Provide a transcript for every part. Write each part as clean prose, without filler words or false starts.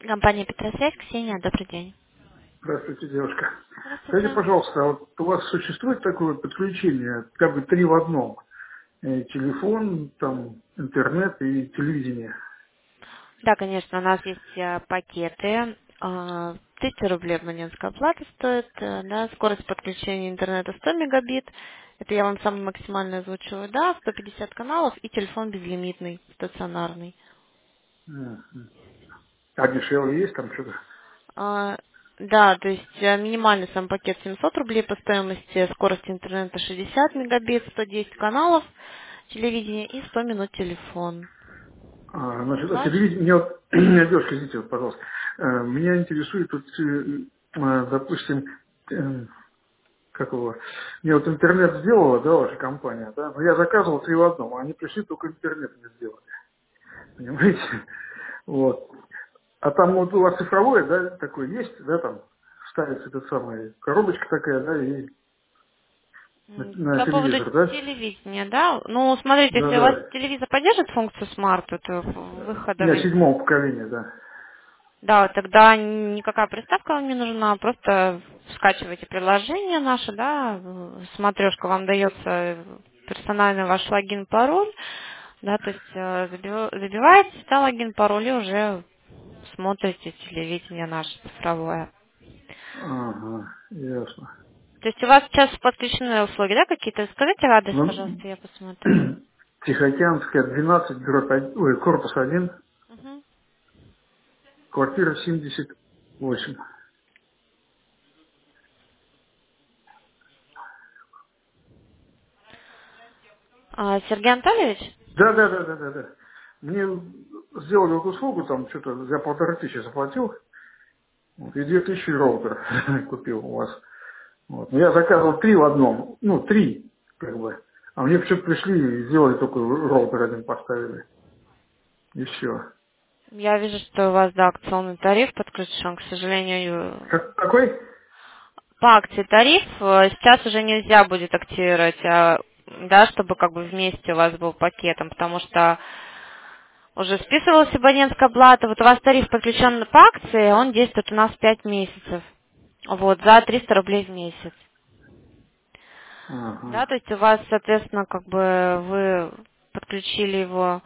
Компания Петросвязь, Ксения, добрый день. Здравствуйте, девушка. Скажите, Здравствуйте. пожалуйста, а вот у вас существует такое подключение, как бы три в одном? Телефон, там, интернет и телевидение. Да, конечно, у нас есть пакеты. 300 рублей абонентская плата стоит, да, скорость подключения интернета 100 мегабит. Это я вам самый максимально озвучиваю, да, 150 каналов и телефон безлимитный, стационарный. Мгм. А дешевле есть там что-то? А, да, то есть минимальный сам пакет 700 рублей по стоимости, скорость интернета 60 мегабит, 110 каналов, телевидение и 100 минут телефон. Значит, а Оплачивать? телевидение, меня, девушка, извините, вот, пожалуйста. Меня интересует, тут, допустим, э, как его, мне вот интернет сделала, да, ваша компания, да, но я заказывал три в одном, а они пришли, только интернет не сделали. Понимаете? Вот. А там вот у вас цифровое, да, такое есть, да, там ставится эта самая коробочка такая, да, и на По поводу телевизор, да? телевидения, да? Ну, смотрите, Да, если у вас да. телевизор поддержит функцию Smart, это Не, выходовый, седьмого поколения, да. да, тогда никакая приставка вам не нужна, просто скачивайте приложение наше, да, смотрешка вам дается персональный ваш логин, пароль, да, то есть забиваете, да, логин, пароль и уже смотрите телевидение наше цифровое. Ага, ясно. То есть у вас сейчас подключены услуги, да, какие-то? Скажите адрес, Ну, пожалуйста, я посмотрю. Тихоокеанская, 12, ой, корпус 1, Мгм. квартира 78. Сергей Анатольевич? Да, да, да, да, да, да. Мне сделали вот услугу, там что-то за 1500 заплатил, вот, и 2000 роутер купил у вас. Вот. Но я заказывал три в одном, ну, три, как бы. А мне почему-то пришли и сделали только роутер один поставили. И все. Я вижу, что у вас, да, акционный тариф подключен, к сожалению. Какой? По акции тариф сейчас уже нельзя будет активировать, да, чтобы как бы вместе у вас был пакетом, потому что уже списывалась абонентская плата. Вот у вас тариф подключен по акции, он действует у нас 5 месяцев. Вот, за 300 рублей в месяц. Да, Ага. то есть у вас, соответственно, как бы вы подключили его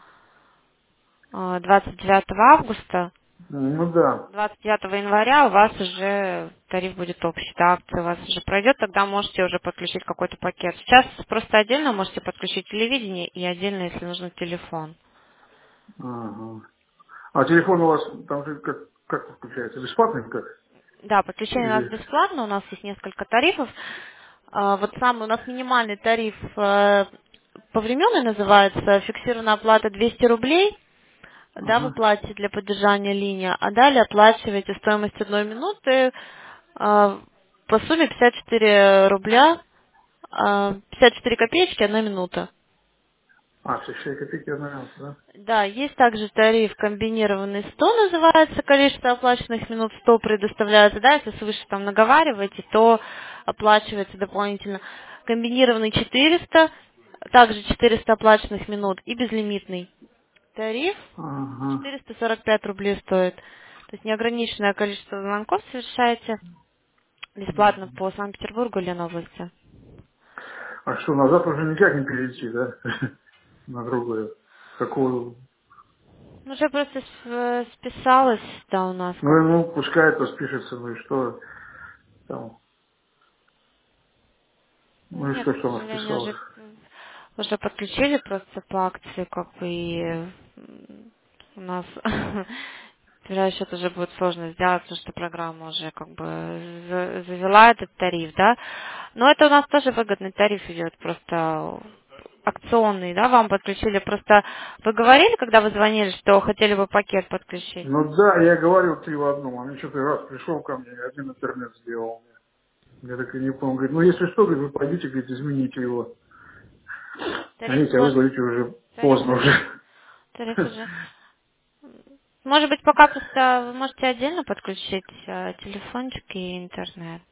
29 августа, Ну да. 29 января у вас уже тариф будет общий, да, акция у вас уже пройдет, тогда можете уже подключить какой-то пакет. Сейчас просто отдельно можете подключить телевидение и отдельно, если нужно, телефон. Ага. А телефон у вас там же как подключается? Бесплатный как? Да, подключение у нас Или... бесплатно, у нас есть несколько тарифов. Вот самый у нас минимальный тариф повременный называется, фиксированная оплата 200 рублей, да, вы Ага. платите для поддержания линии, а далее оплачиваете стоимость 1 минуты по сумме 54 рубля, 54 копеечки 1 минута. Все 6 копейки одна минута, да? Да, есть также тариф комбинированный 100 называется, количество оплаченных минут 100 предоставляется, да, если свыше там наговариваете, то оплачивается дополнительно. Комбинированный 400, также 400 оплаченных минут и безлимитный тариф Ага. 445 рублей стоит. То есть неограниченное количество звонков совершаете бесплатно по Санкт-Петербургу или Ленобласти. А что, назад уже никак не перейти, да? На другое. Какую? Ну, уже просто списалось, да, у нас Ну, как и бы. ну, пускай это спишется, ну и что там? Ну и Нет, к что она сожалению, списалась? уже подключили просто по акции, как бы, и у нас первый счет уже будет сложно сделать, потому что программа уже как бы завела этот тариф, да. Но это у нас тоже выгодный тариф идет, просто акционный, да, вам подключили. Просто вы говорили, когда вы звонили, что хотели бы пакет подключить? Ну да, я говорил три в одном, а мне что-то раз пришел ко мне, один интернет сделал. Я так и не понял. Говорит, ну если что, говорит, вы пойдите, говорит, измените его. Тариф Знаете, а вы сложно. говорите уже Тариф поздно уже. уже. Тариф уже. Может быть, пока просто вы можете отдельно подключить телефончик и интернет.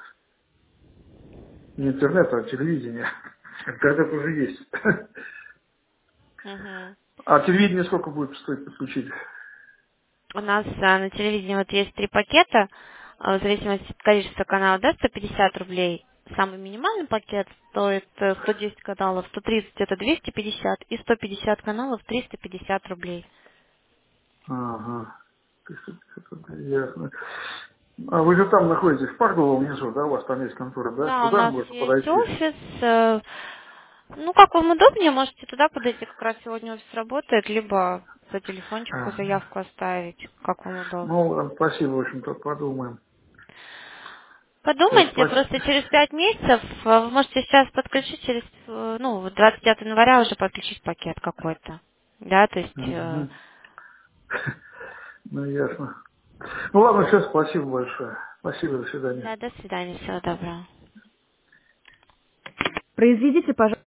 Не интернет, а телевидение. Интернет уже есть. Мгм. А телевидение сколько будет стоить подключить? У нас на телевидении вот есть 3 пакета, в зависимости от количества каналов, да, 150 рублей. Самый минимальный пакет стоит 110 каналов, 130 это 250 и 150 каналов 350 рублей. Ага. Ясно. А вы же там находитесь, в Парково внизу, да? У вас там есть контора, да? Да, у Туда нас можно есть подойти? офис. Ну, как вам удобнее, можете туда подойти, как раз сегодня офис работает, либо по телефончику Ага. заявку оставить, как вам удобно. Ну, спасибо, в общем-то, подумаем. Все, Подумайте, спасибо. просто через 5 месяцев вы можете сейчас подключить через, ну, вот 29 января уже подключить пакет какой-то. Да, то есть, Мгм. Ну, ясно. Ну, ладно, все, спасибо большое. Спасибо, до свидания. да, до свидания, всего доброго. Произведите, пожалуйста,